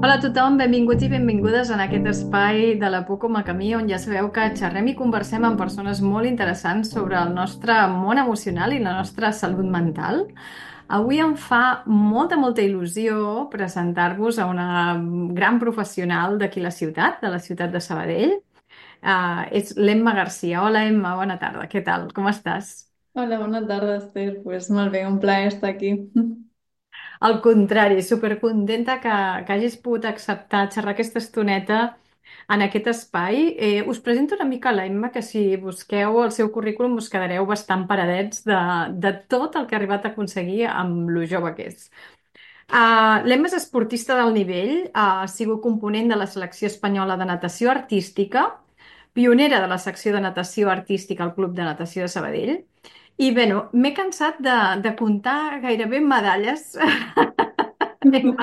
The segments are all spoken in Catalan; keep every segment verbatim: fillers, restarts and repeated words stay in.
Hola a tothom, benvinguts i benvingudes en aquest espai de la Por com a camí, on ja sabeu que xerrem i conversem amb persones molt interessants sobre el nostre món emocional i la nostra salut mental. Avui em fa molta, molta il·lusió presentar-vos a una gran professional d'aquí la ciutat, de la ciutat de Sabadell. Uh, és l'Emma Garcia. Hola, Emma, bona tarda. Què tal? Com estàs? Hola, bona tarda, Esther. Pues molt bé, un plaer estar aquí. Al contrari, supercontenta que, que hagis pogut acceptar xerrar aquesta estoneta en aquest espai. Eh, us presento una mica l'Emma, que si busqueu el seu currículum us quedareu bastant paradets de, de tot el que ha arribat a aconseguir amb lo jove que és. Uh, L'Emma és esportista del nivell, uh, ha sigut component de la selecció espanyola de natació artística, pionera de la secció de natació artística al Club de Natació de Sabadell. I bé, no, m'he cansat de, de comptar gairebé medalles. Emma,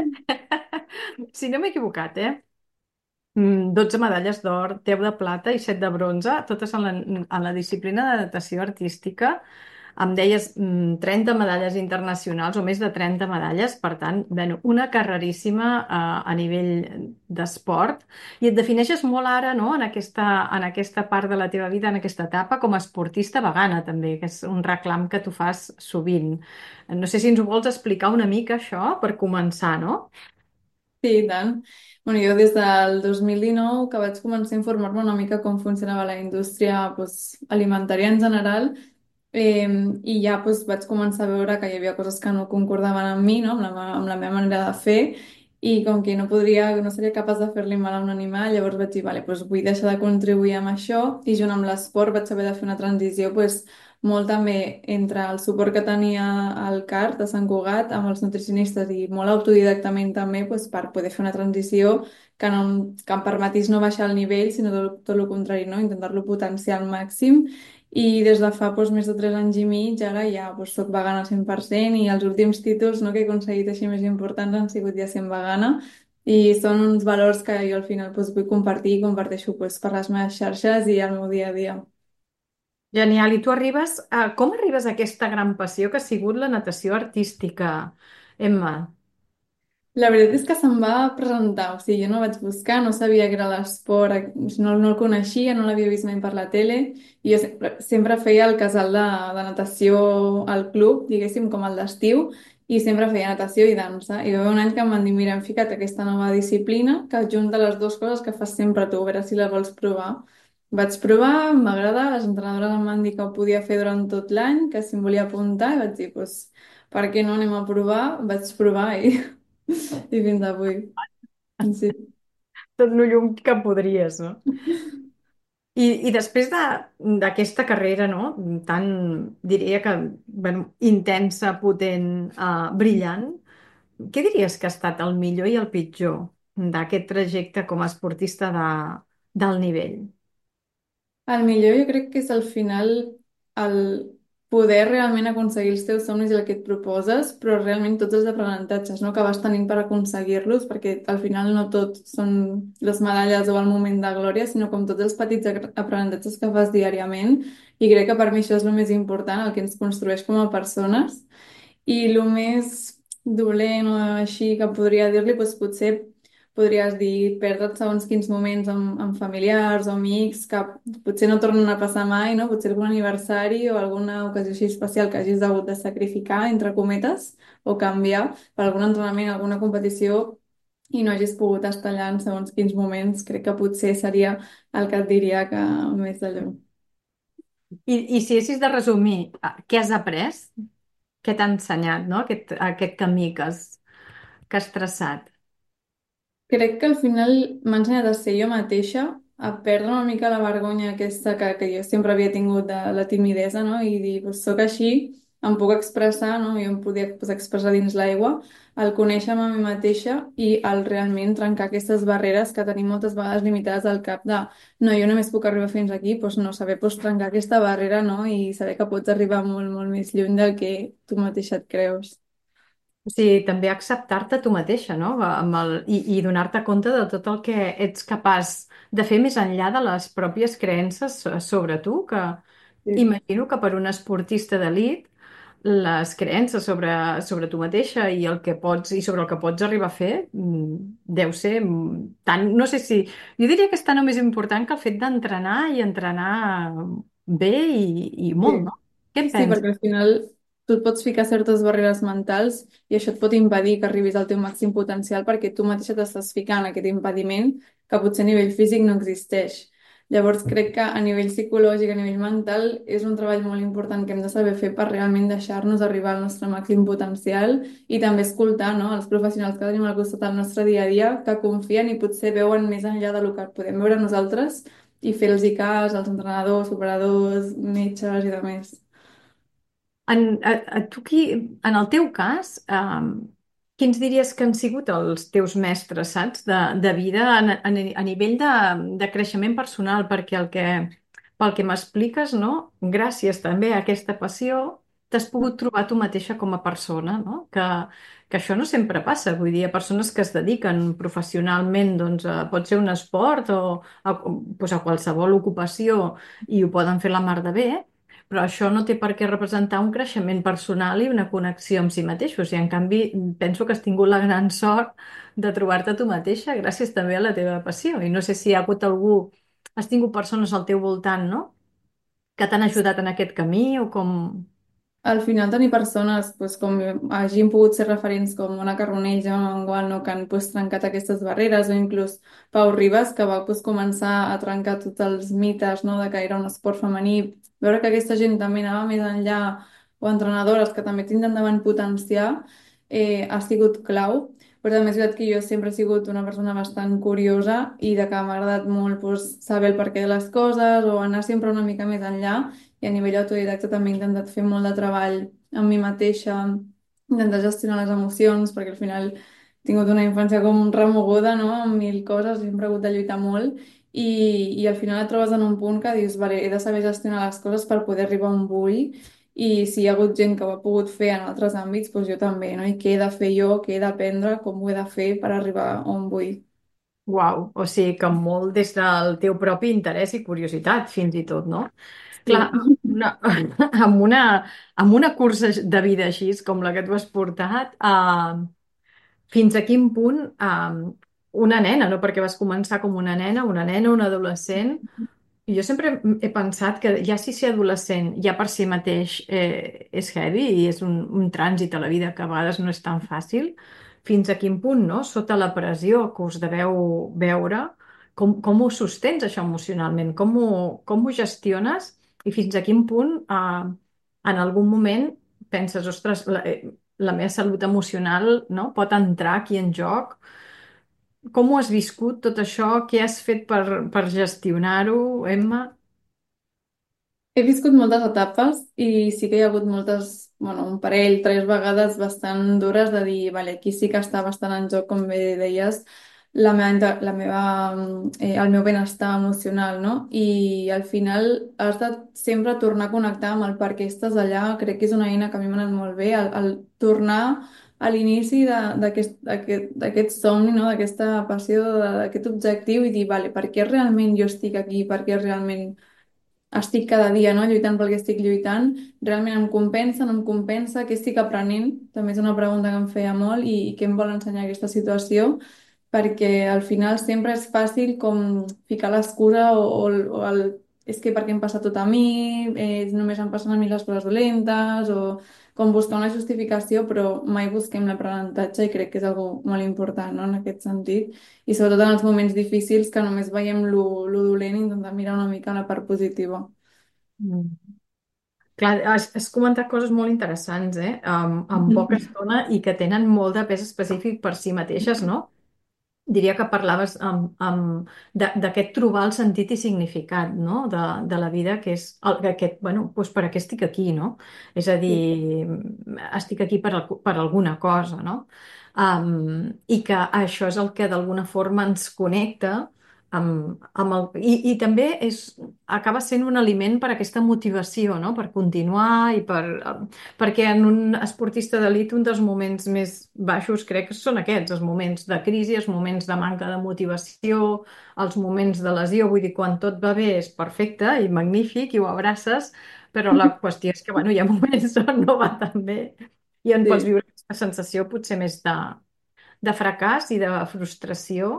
si no m'he equivocat, eh? Mm, dotze medalles d'or, deu de plata i set de bronze, totes en la, en la disciplina de natació artística. Em deies mm, trenta medalles internacionals o més de trenta medalles, per tant, bueno, una carreríssima eh, a nivell d'esport. I et defineixes molt ara, no?, en aquesta, en aquesta part de la teva vida, en aquesta etapa, com a esportista vegana, també, que és un reclam que tu fas sovint. No sé si ens ho vols explicar una mica, això, per començar, no? Sí, i tant. Bueno, jo des del dos mil dinou que vaig començar a informar-me una mica com funcionava la indústria pues, alimentària en general, eh, i ja pues, vaig començar a veure que hi havia coses que no concordaven amb mi, no? amb la, me- amb la meva manera de fer, i com que no podria, no seria capaç de fer-li mal a un animal, llavors vaig dir, vale, pues, vull deixar de contribuir amb això, i junt amb l'esport vaig haver de fer una transició pues, molt també entre el suport que tenia el CAR de Sant Cugat amb els nutricionistes i molt autodidactament també pues, per poder fer una transició que, no, em- que em permetís no baixar el nivell, sinó tot, tot el contrari, no? Intentar-lo potenciar al màxim. I des de fa doncs, més de tres anys i mig, ara ja doncs, soc vegana al cent per cent i els últims títols no, que he aconseguit així més importants han sigut ja sent vegana i són uns valors que jo al final doncs, vull compartir i comparteixo doncs, per les meves xarxes i al meu dia a dia. Genial. I tu arribes a... Com arribes a aquesta gran passió que ha sigut la natació artística, Emma? La veritat és que se'm va presentar, o sigui, jo no vaig buscar, no sabia que era l'esport, eh, no, no el coneixia, no l'havia vist mai per la tele, i jo sempre, sempre feia el casal de, de natació al club, diguéssim, com el d'estiu, i sempre feia natació i dansa. I va haver un any que em van dir, mira, hem ficat aquesta nova disciplina que junta les dues coses que fas sempre tu, a veure si la vols provar. Vaig provar, em va agradar, les entrenadores em van dir que ho podia fer durant tot l'any, que si em volia apuntar, i vaig dir, doncs, per què no anem a provar? Vaig provar i i fins avui. Sí. Tot lo llum que podries, no? I, i després de, d'aquesta carrera, no?, tan, diria que, bueno, intensa, potent, uh, brillant, què diries que ha estat el millor i el pitjor d'aquest trajecte com a esportista de, del nivell? El millor jo crec que és al final el poder realment aconseguir els teus somnis i el que et proposes, però realment tots els aprenentatges no, que vas tenint per aconseguir-los, perquè al final no tot són les medalles o el moment de glòria, sinó com tots els petits ag- aprenentatges que fas diàriament. I crec que per mi això és el més important, el que ens construeix com a persones. I el més dolent o així que podria dir-li, doncs potser podries dir perdre't segons quins moments amb, amb familiars o amics que potser no tornen a passar mai, no? Potser algun aniversari o alguna ocasió així especial que hagis hagut de sacrificar, entre cometes, o canviar per algun entrenament, alguna competició i no hagis pogut estar allà en segons quins moments. Crec que potser seria el que et diria que més de llum. I, i si haguessis de resumir, eh, què has après? Què t'ha ensenyat, no?, aquest, aquest camí que has, que has traçat. Crec que al final m'ha ensenyat a ser jo mateixa, a perdre una mica la vergonya aquesta que, que jo sempre havia tingut de la timidesa, no? I dir, pues, soc així, em puc expressar, no? Jo em podia pues, expressar dins l'aigua, el conèixer-me a mi mateixa i el realment trencar aquestes barreres que tenim moltes vegades limitades al cap de no, jo només puc arribar fins aquí, doncs no, saber pues, trencar aquesta barrera, no? I saber que pots arribar molt, molt més lluny del que tu mateixa et creus. O sigui, també acceptar-te tu mateixa, no? Amb el, i, i donar-te compte de tot el que ets capaç de fer més enllà de les pròpies creences so- sobre tu, que Sí. imagino que per un esportista d'elit, les creences sobre, sobre tu mateixa i el que pots i sobre el que pots arribar a fer, mm, deu ser mm, tant, no sé si, jo diria que és tant o més important que el fet d'entrenar i entrenar bé i, i molt, Sí. no? Què en Sí, penses? perquè al final tu et pots ficar certes barreres mentals i això et pot impedir que arribis al teu màxim potencial perquè tu mateixa t'estàs ficant aquest impediment que potser a nivell físic no existeix. Llavors crec que a nivell psicològic, a nivell mental, és un treball molt important que hem de saber fer per realment deixar-nos arribar al nostre màxim potencial i també escoltar, no, els professionals que tenim al costat del nostre dia a dia que confien i potser veuen més enllà del que podem veure nosaltres i fer-los cas als entrenadors, operadors, metges i demés. En, a, a tu qui, en el teu cas, um, quins diries que han sigut els teus mestres, saps, de, de vida a, a, a nivell de, de creixement personal? Perquè el que, pel que m'expliques, no? Gràcies també a aquesta passió, t'has pogut trobar tu mateixa com a persona, no? Que, que això no sempre passa. Vull dir, hi ha persones que es dediquen professionalment, doncs, a, pot ser un esport o a, doncs a qualsevol ocupació i ho poden fer la mar de bé, però això no té per què representar un creixement personal i una connexió amb si mateixos. I en canvi, penso que has tingut la gran sort de trobar-te tu mateixa gràcies també a la teva passió. I no sé si hi ha hagut algú, has tingut persones al teu voltant, no? Que t'han ajudat en aquest camí o com... Al final tenir persones pues, com hagin pogut ser referents com Ona Carbonell, Jaume Mangual, no, que han pues, trencat aquestes barreres, o inclús Pau Ribas, que va pues, començar a trencar tots els mites, no, de que era un esport femení, veure que aquesta gent també anava més enllà, o entrenadores que també t'intentaven potenciar, eh, ha sigut clau. Però també és veritat que jo sempre he sigut una persona bastant curiosa i de que m'ha agradat molt pues, saber el perquè de les coses o anar sempre una mica més enllà i a nivell autodidacta també he intentat fer molt de treball amb mi mateixa, intentar gestionar les emocions, perquè al final he tingut una infància com remoguda, no?, amb mil coses, sempre he hagut de lluitar molt, i, i al final et trobes en un punt que dius, vale, he de saber gestionar les coses per poder arribar on vull, i si hi ha hagut gent que ho ha pogut fer en altres àmbits, doncs jo també, no? I què he de fer jo, què he d'aprendre, com ho he de fer per arribar on vull. Uau, o sigui que molt des del teu propi interès i curiositat, fins i tot, no? Clar, Sí. una, amb una, amb una cursa de vida així com la que tu has portat, eh, fins a quin punt um, una nena, no? Perquè vas començar com una nena, una nena, una adolescent. I jo sempre he pensat que ja si ser adolescent ja per si mateix eh, és heavy i és un, un trànsit a la vida que a vegades no és tan fàcil, fins a quin punt, no? Sota la pressió que us deveu veure, com, com ho sostens això emocionalment? Com ho, com ho gestiones? I fins a quin punt eh, en algun moment penses, ostres, la, eh, la meva salut emocional, no? Pot entrar aquí en joc? Com ho has viscut tot això? Què has fet per, per gestionar-ho, Emma? He viscut moltes etapes i sí que hi ha hagut moltes, bueno, un parell, tres vegades bastant dures de dir, vale, aquí sí que està bastant en joc, com bé deies, la meva, inte- la meva, eh, el meu benestar emocional, no? I al final has de sempre tornar a connectar amb el per què estàs allà. Crec que és una eina que a mi m'ha anat molt bé, el, el tornar a l'inici de- d'aquest d'aquest d'aquest somni, no? D'aquesta passió, de- d'aquest objectiu i dir, vale, per què realment jo estic aquí, per què realment estic cada dia, no?, lluitant pel que estic lluitant, realment em compensa, no em compensa, què estic aprenent? També és una pregunta que em feia molt i, i què em vol ensenyar aquesta situació, perquè al final sempre és fàcil com ficar l'excusa o, o, el- o el és que perquè em passa tot a mi, eh, només em passen a mi les coses dolentes, o com buscar una justificació, però mai busquem l'aprenentatge i crec que és algo molt important, no?, en aquest sentit. I sobretot en els moments difícils que només veiem lo, lo dolent i intentar mirar una mica la part positiva. Mm. Clar, has, has comentat coses molt interessants, eh? Um, en poca estona i que tenen molt de pes específic per si mateixes, no? Diria que parlaves amb, amb, de- d'aquest trobar el sentit i significat, no? De, de la vida, que és el, que aquest, bueno, doncs per què estic aquí, no? És a Sí. dir, estic aquí per, al- per alguna cosa, no? Um, I que això és el que d'alguna forma ens connecta amb, amb el, i, i també és, acaba sent un aliment per a aquesta motivació, no? Per continuar i per, perquè en un esportista d'elit un dels moments més baixos crec que són aquests, els moments de crisi, els moments de manca de motivació, els moments de lesió, vull dir, quan tot va bé és perfecte i magnífic i ho abraces, però la qüestió és que, bueno, hi ha moments on no va tan bé i on pots Sí, viure aquesta sensació potser més de, de fracàs i de frustració.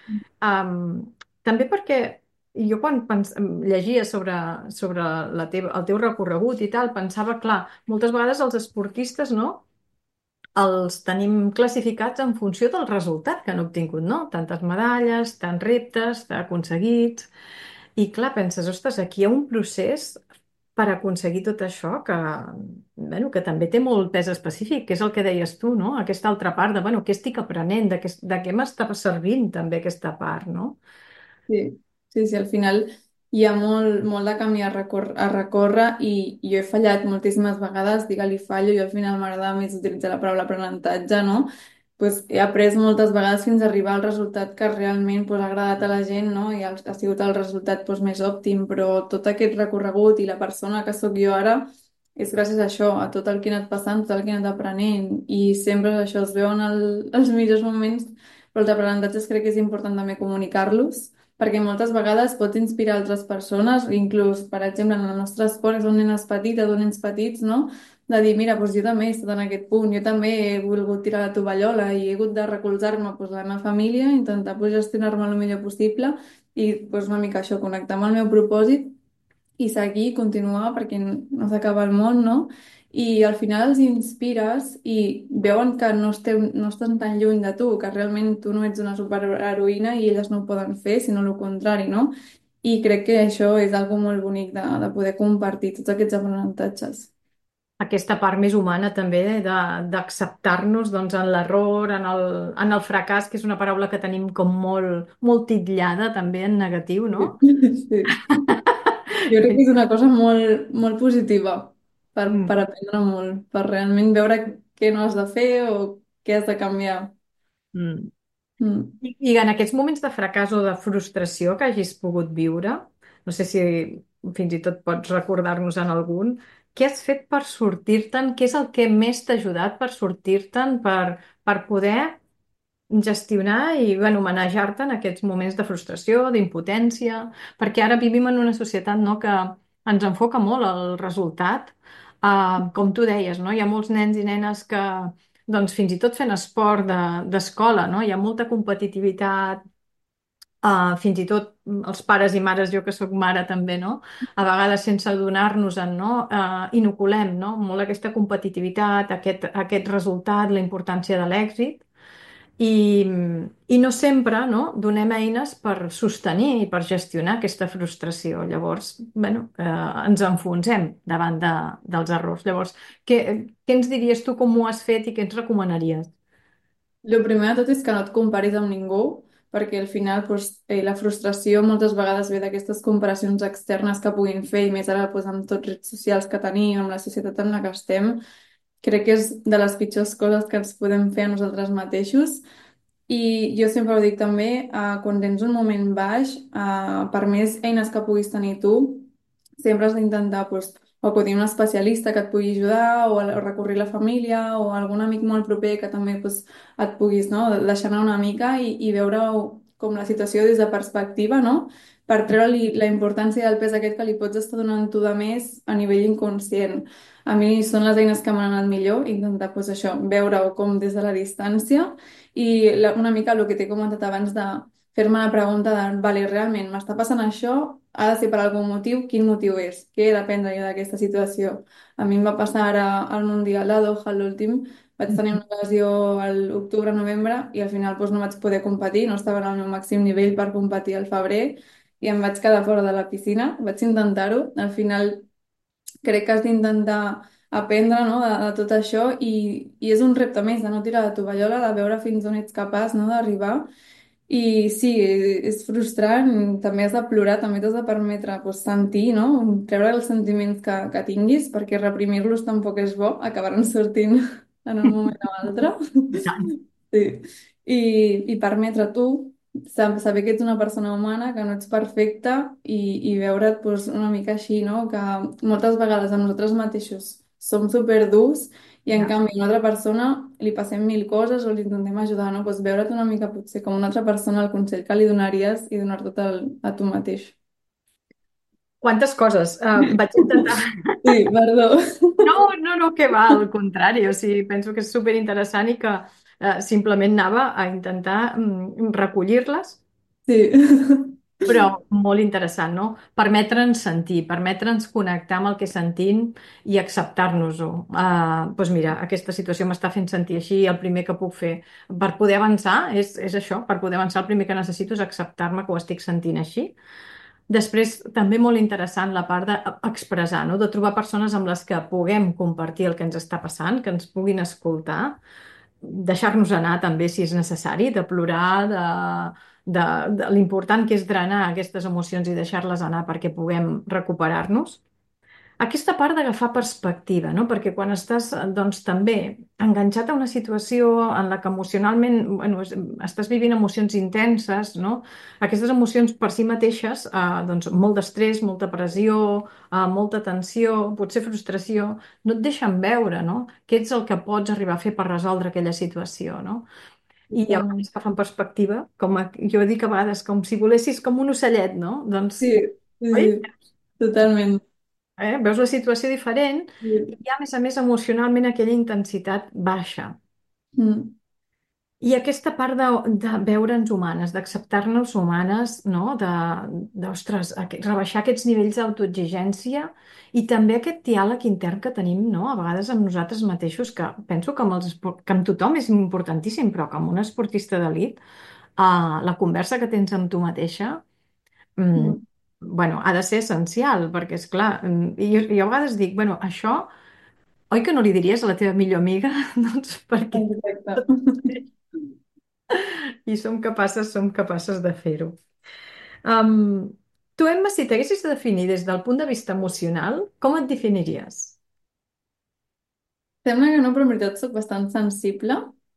Um, també perquè jo quan pens llegia sobre, sobre la teva, el teu recorregut i tal, pensava, clar, moltes vegades els esportistes, no? Els tenim classificats en funció del resultat que han obtingut, no? Tantes medalles, tants reptes aconseguits. I clar, penses, ostres, aquí hi ha un procés per aconseguir tot això que, bueno, que també té molt pes específic, que és el que deies tu, no? Aquesta altra part de, bueno, què estic aprenent, de què, de què m'està servint també aquesta part, no? sí, sí, sí, al final hi ha molt, molt de camí a, recor a recórrer i, i jo he fallat moltíssimes vegades, digue-li fallo, jo al final m'agrada més utilitzar la paraula aprenentatge, no? Pues he après moltes vegades fins a arribar al resultat que realment pues, ha agradat a la gent, no? I ha, ha sigut el resultat pues, més òptim, però tot aquest recorregut i la persona que sóc jo ara és gràcies a això, a tot el que he anat passant, tot el que he anat aprenent i sempre és això, es veuen el, els millors moments, però els aprenentatges crec que és important també comunicar-los perquè moltes vegades pots inspirar altres persones, inclús, per exemple, en el nostre esport, és un nenes petites, o nens petits, no? De dir, mira, doncs jo també he estat en aquest punt, jo també he volgut tirar la tovallola i he hagut de recolzar-me doncs, a la meva família, intentar doncs, gestionar-me el millor possible i doncs, una mica això, connectar amb el meu propòsit i seguir, continuar, perquè no s'acaba el món, no? I al final els inspires i veuen que no, esteu, no estan tan lluny de tu, que realment tu no ets una superheroïna i elles no ho poden fer, sinó el contrari, no? I crec que això és algo molt bonic de, de poder compartir tots aquests aprenentatges. Aquesta part més humana també de d'acceptar-nos doncs, en l'error, en el, en el fracàs, que és una paraula que tenim com molt, molt titllada també en negatiu, no? Sí. Sí. Jo crec que és una cosa molt, molt positiva per, per Mm, aprendre molt, per realment veure què no has de fer o què has de canviar. mm. Mm. I, I en aquests moments de fracàs o de frustració que hagis pogut viure, no sé si fins i tot pots recordar-nos en algun, què has fet per sortir-te'n? Què és el que més t'ha ajudat per sortir-te'n, per, per poder gestionar i bueno, manejar-te en aquests moments de frustració, d'impotència, perquè ara vivim en una societat no, que ens enfoca molt el resultat. Uh, com tu deies, no? Hi ha molts nens i nenes que doncs, fins i tot fent esport de- d'escola, no? Hi ha molta competitivitat, uh, fins i tot els pares i mares, jo que sóc mare també, no? A vegades sense adonar-nos-en, no? Uh, inoculem, no? Molt aquesta competitivitat, aquest, aquest resultat, la importància de l'èxit i, i no sempre no, donem eines per sostenir i per gestionar aquesta frustració. Llavors, bueno, eh, ens enfonsem davant de, dels errors. Llavors, què, què ens diries tu com ho has fet i què ens recomanaries? El primer de tot és que no et comparis amb ningú, perquè al final doncs, eh, la frustració moltes vegades ve d'aquestes comparacions externes que puguin fer, i més ara doncs, amb tots redes socials que tenim, amb la societat en la que estem, crec que és de les pitjors coses que ens podem fer a nosaltres mateixos. I jo sempre ho dic també, eh, quan tens un moment baix, eh, per més eines que puguis tenir tu, sempre has d'intentar doncs, o acudir a un especialista que et pugui ajudar, o, a- o recurrir a la família, o a algun amic molt proper que també doncs, et puguis no, deixar anar una mica i, i veure com la situació des de perspectiva, no? Per treure-li la importància del pes aquest que li pots estar donant tu de més a nivell inconscient. A mi són les eines que m'han anat millor, intentar doncs, això, veure-ho com des de la distància i la, una mica el que t'he comentat abans de fer-me la pregunta de, vale, realment m'està passant això, ha de ser per algun motiu, quin motiu és? Què he d'aprendre jo d'aquesta situació? A mi em va passar ara al Mundial de Doha, l'últim, vaig tenir una lesió a l'octubre-novembre i al final doncs, no vaig poder competir, no estava en el meu màxim nivell per competir al febrer i em vaig quedar fora de la piscina, vaig intentar-ho, al final crec que has d'intentar aprendre no, de, de tot això i, i és un repte més de no tirar la tovallola, de veure fins on ets capaç no, d'arribar. I sí, és frustrant, també has de plorar, també t'has de permetre pues, sentir, no? Treure els sentiments que, que tinguis, perquè reprimir-los tampoc és bo, acabaran sortint en un moment o altre. I tant. Sí. I, i permetre tu sab- saber que ets una persona humana, que no ets perfecta i, i veure't doncs, una mica així, no? Que moltes vegades a nosaltres mateixos som superdurs i en Ja. canvi a una altra persona li passem mil coses o li intentem ajudar, no? Doncs veure't una mica potser com una altra persona el consell que li donaries i donar tot el, a tu mateix. Quantes coses. Uh, vaig intentar... Sí, perdó. No, no, no, que va, al contrari. O sigui, penso que és super interessant i que eh, simplement anava a intentar mm, recollir-les, Sí. però molt interessant, no? Permetre'ns sentir, permetre'ns connectar amb el que sentim i acceptar-nos-ho. Uh, doncs mira, aquesta situació m'està fent sentir així i el primer que puc fer per poder avançar és, és això, per poder avançar el primer que necessito és acceptar-me que ho estic sentint així. Després, també molt interessant la part d'expressar, no? De trobar persones amb les que puguem compartir el que ens està passant, que ens puguin escoltar, deixar-nos anar també si és necessari, de plorar, de, de, de l'important que és drenar aquestes emocions i deixar-les anar perquè puguem recuperar-nos. Aquesta part d'agafar perspectiva, no? Perquè quan estàs, doncs, també enganxat a una situació en la que emocionalment, bueno, és- estàs vivint emocions intenses, no? Aquestes emocions per si mateixes, eh, doncs, molt d'estrès, molta pressió, eh, molta tensió, potser frustració, no et deixen veure, no? Què ets el que pots arribar a fer per resoldre aquella situació, no? I a Totalment. vegades agafar en perspectiva, com a, jo dic a vegades, com si volessis com un ocellet, no? Doncs, Sí, sí, oi? sí, totalment. Eh? Veus la situació diferent i Sí. hi ha, a més a més, emocionalment aquella intensitat baixa. Mm. I aquesta part de, de veure'ns humanes, d'acceptar-nos humanes, no? De, d'ostres, aqu- rebaixar aquests nivells d'autoexigència i també aquest diàleg intern que tenim, no? A vegades amb nosaltres mateixos, que penso que amb, els, espor- que amb tothom és importantíssim, però que amb un esportista d'elit, eh, la conversa que tens amb tu mateixa mm, Mm. bueno, ha de ser essencial, perquè, és clar, jo, jo a vegades dic, bueno, això, oi que no li diries a la teva millor amiga? Doncs perquè Exacte. i som capaces, som capaces de fer-ho. Um, tu, Emma, si t'haguessis de definir des del punt de vista emocional, com et definiries? Sembla que no, però en veritat soc bastant sensible.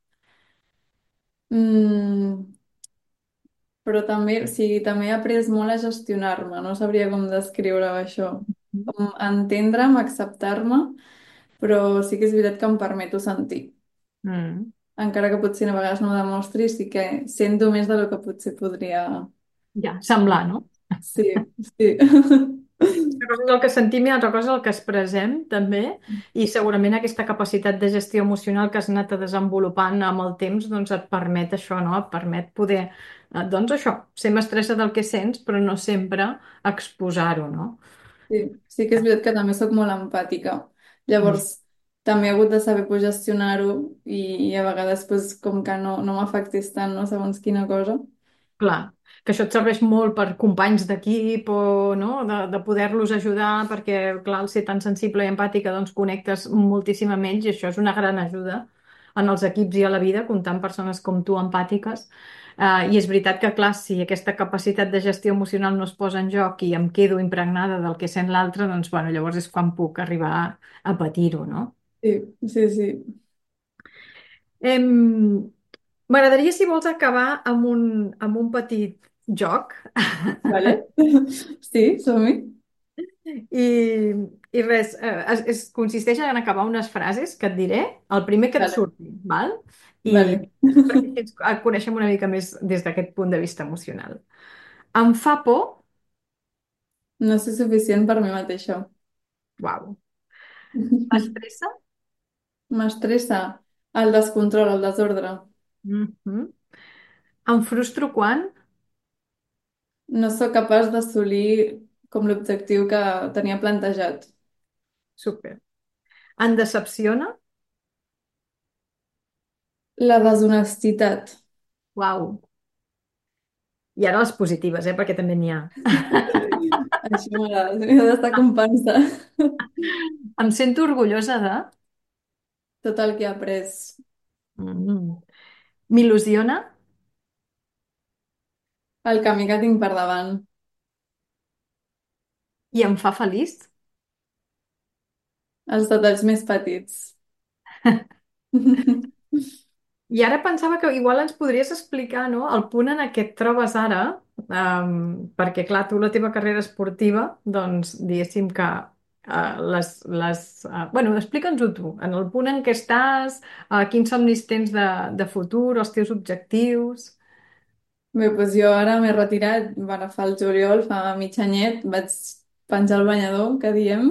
Mm, però també, o sigui, també he après molt a gestionar-me. No sabria com descriure això. Com entendre'm, acceptar-me, però sí que és veritat que em permeto sentir. Mm. Encara que potser a vegades no ho demostri, sí que sento més del que potser podria. Ja, semblar, no? Sí, sí. Una cosa és el que sentim i altra cosa és el que expressem, també, i segurament aquesta capacitat de gestió emocional que has anat desenvolupant amb el temps, doncs et permet això, no? Et permet poder, eh, doncs això, ser mestressa del que sents, però no sempre exposar-ho, no? Sí, sí que és veritat que també sóc molt empàtica. Mm. Llavors, també he hagut de saber pues, gestionar-ho i, i a vegades pues, com que no, no m'afectés tant, no? Segons quina cosa. Clar, que això et serveix molt per companys d'equip o no? de, de poder-los ajudar perquè, clar, al ser tan sensible i empàtica, doncs connectes moltíssim amb ells i això és una gran ajuda en els equips i a la vida, comptar amb persones com tu empàtiques. Uh, I és veritat que, clar, si aquesta capacitat de gestió emocional no es posa en joc i em quedo impregnada del que sent l'altre, doncs, bueno, llavors és quan puc arribar a, a patir-ho, no? Sí, sí, sí. Em... M'agradaria, si vols, acabar amb un, amb un petit joc. Vale? Sí, som-hi. I, i res, eh, es, es consisteix en acabar unes frases que et diré, el primer que et Vale, surti, val? I vale. perquè així ens et coneixem una mica més des d'aquest punt de vista emocional. Em fa por, No sé suficient per mi mateixa. uau, m'estressa, M'estressa el descontrol, el desordre. mhm, em frustro quan, No sóc capaç d'assolir com l'objectiu que tenia plantejat. super, em decepciona, La deshonestitat. uau, i ara les positives, eh, perquè també n'hi ha. Això m'agrada, m'ha d'estar compensar Em sento orgullosa de... tot el que he après. Mm. M'il·lusiona El camí que tinc per davant. i em fa feliç. Els detalls més petits. I ara pensava que igual ens podries explicar, no, el punt en què et trobes ara, um, perquè clar, tu la teva carrera esportiva, doncs diguéssim que uh, les, les uh, bueno, explica'ns-ho tu, en el punt en què estàs, uh, quins somnis tens de, de futur, els teus objectius. Bé, doncs jo ara m'he retirat, va agafar el juliol, fa mig anyet, vaig penjar el banyador, que diem,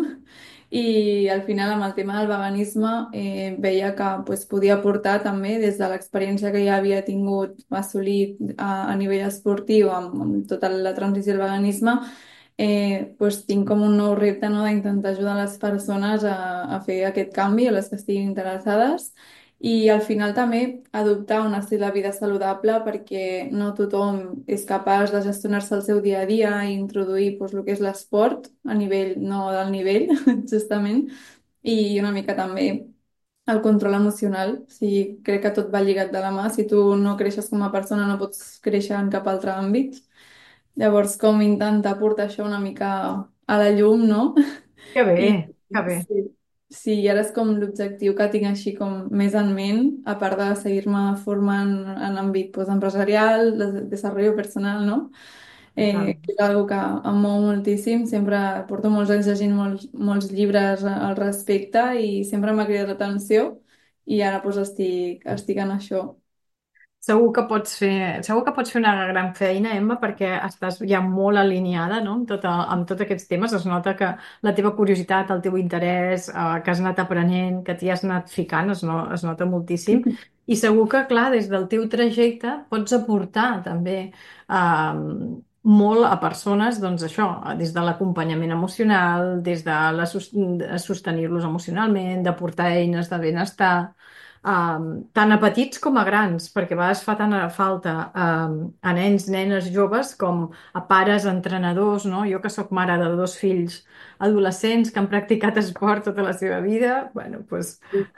i al final amb el tema del veganisme eh, veia que pues, podia aportar també des de l'experiència que ja havia tingut assolit a, a nivell esportiu amb, amb tota la transició al veganisme, eh, pues, tinc com un nou repte, no?, d'intentar ajudar les persones a, a fer aquest canvi, a les que estiguin interessades, i al final també adoptar un estil de vida saludable perquè no tothom és capaç de gestionar-se el seu dia a dia i introduir pues, el que és l'esport a nivell, no del nivell, justament, i una mica també el control emocional. O sigui, crec que tot va lligat de la mà. Si tu no creixes com a persona, no pots créixer en cap altre àmbit. Llavors, com intentar portar això una mica a la llum, no? Que bé, I que bé. sí, sí, i ara és com l'objectiu que tinc així com més en ment, a part de seguir-me formant en àmbit pues, empresarial, de desenvolupament personal, no? Eh, Totalment. que és algo que em mou moltíssim, sempre porto molts anys llegint molts, molts llibres al respecte i sempre m'ha cridat l'atenció i ara pues, estic, estic en això. Segur que pots fer, segur que pots fer una gran feina, Emma, perquè estàs ja molt alineada, no? Amb, tota, amb tots aquests temes. Es nota que la teva curiositat, el teu interès, eh, que has anat aprenent, que t'hi has anat ficant, es, no, es nota moltíssim. I segur que, clar, des del teu trajecte pots aportar també eh, molt a persones, doncs això, des de l'acompanyament emocional, des de, la, sos- de sostenir-los emocionalment, d'aportar eines de benestar, um, tant a petits com a grans, perquè a vegades fa tant a falta um, a nens, nenes, joves, com a pares, entrenadors, no? Jo que sóc mare de dos fills adolescents que han practicat esport tota la seva vida, bueno, doncs,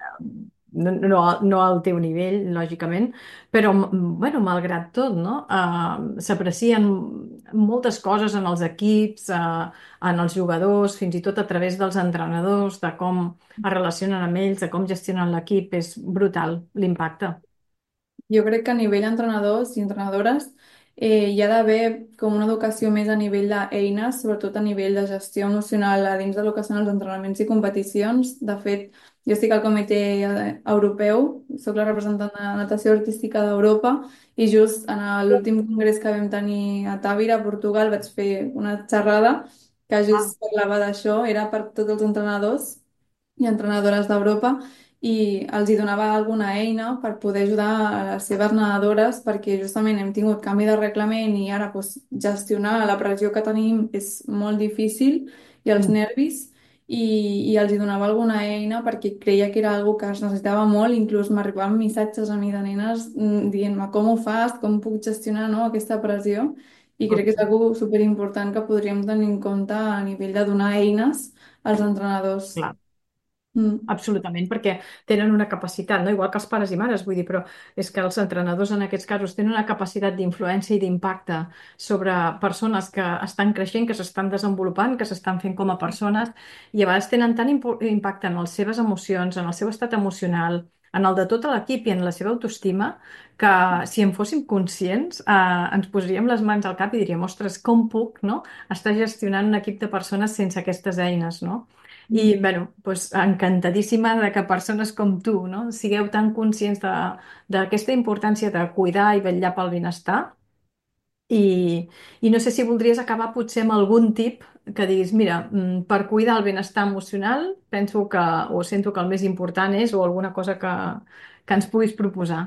no, no, no al teu nivell, lògicament, però, m- bueno, malgrat tot, no? Uh, s'aprecien moltes coses en els equips, uh, en els jugadors, fins i tot a través dels entrenadors, de com es relacionen amb ells, de com gestionen l'equip, és brutal l'impacte. Jo crec que a nivell entrenadors i entrenadores eh, hi ha d'haver com una educació més a nivell d'eines, sobretot a nivell de gestió emocional a dins del que són els entrenaments i competicions. De fet, jo estic al comitè eh, europeu, sóc la representant de natació artística d'Europa i just en l'últim congrés que vam tenir a Tàbira, a Portugal, vaig fer una xerrada que Ah, just parlava d'això, era per tots els entrenadors i entrenadores d'Europa i els hi donava alguna eina per poder ajudar a les seves nedadores perquè justament hem tingut canvi de reglament i ara doncs, gestionar la pressió que tenim és molt difícil i els mm, nervis i, i els hi donava alguna eina perquè creia que era algo que es necessitava molt, inclús m'arribaven missatges a mi de nenes mm, dient-me com ho fas, com puc gestionar, no, aquesta pressió i crec que és ok, algo superimportant que podríem tenir en compte a nivell de donar eines als entrenadors. clar. Mm. Absolutament, perquè tenen una capacitat, no? Igual que els pares i mares, vull dir, però és que els entrenadors en aquests casos tenen una capacitat d'influència i d'impacte sobre persones que estan creixent, que s'estan desenvolupant, que s'estan fent com a persones i a vegades tenen tant impo- impacte en les seves emocions, en el seu estat emocional, en el de tot l'equip i en la seva autoestima, que si en fóssim conscients eh, ens posaríem les mans al cap i diríem, ostres, com puc, no? Estar gestionant un equip de persones sense aquestes eines, no? I, bueno, doncs, encantadíssima de que persones com tu, no, sigueu tan conscients de, d'aquesta importància de cuidar i vetllar pel benestar. I, I no sé si voldries acabar potser amb algun tip que diguis, mira, mm, per cuidar el benestar emocional, penso que, o sento que el més important és, o alguna cosa que, que ens puguis proposar.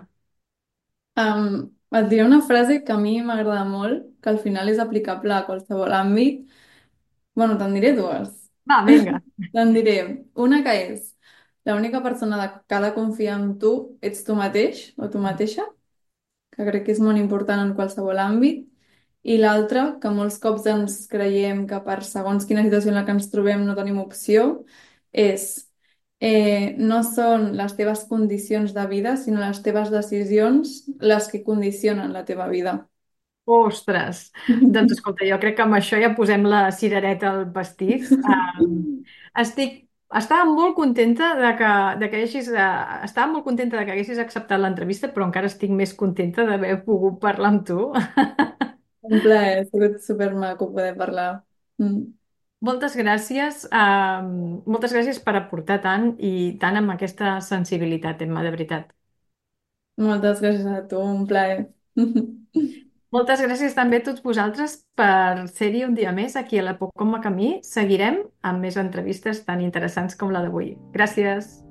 Um, et diré una frase que a mi m'agrada molt, que al final és aplicable a qualsevol àmbit. Bueno, te'n diré dues. Va, vinga. Te'n diré una que és l'única persona de, que ha de confiar en tu ets tu mateix o tu mateixa, que crec que és molt important en qualsevol àmbit. I l'altra, que molts cops ens creiem que per segons quina situació en la que ens trobem no tenim opció, és eh, no són les teves condicions de vida, sinó les teves decisions les que condicionen la teva vida. Ostres, doncs escolta, jo crec que amb això ja posem la cirereta al pastís. Um, estic, estava molt contenta de que, de que haguessis, uh, estava molt contenta de que haguessis acceptat l'entrevista, però encara estic més contenta d'haver pogut parlar amb tu. Un plaer, ha sigut supermaco poder parlar. Mm. Moltes gràcies, um, moltes gràcies per aportar tant i tant amb aquesta sensibilitat, Emma, de veritat. Moltes gràcies a tu, un plaer. Moltes gràcies també a tots vosaltres per ser-hi un dia més aquí a la Poc com a Camí. Seguirem amb més entrevistes tan interessants com la d'avui. Gràcies.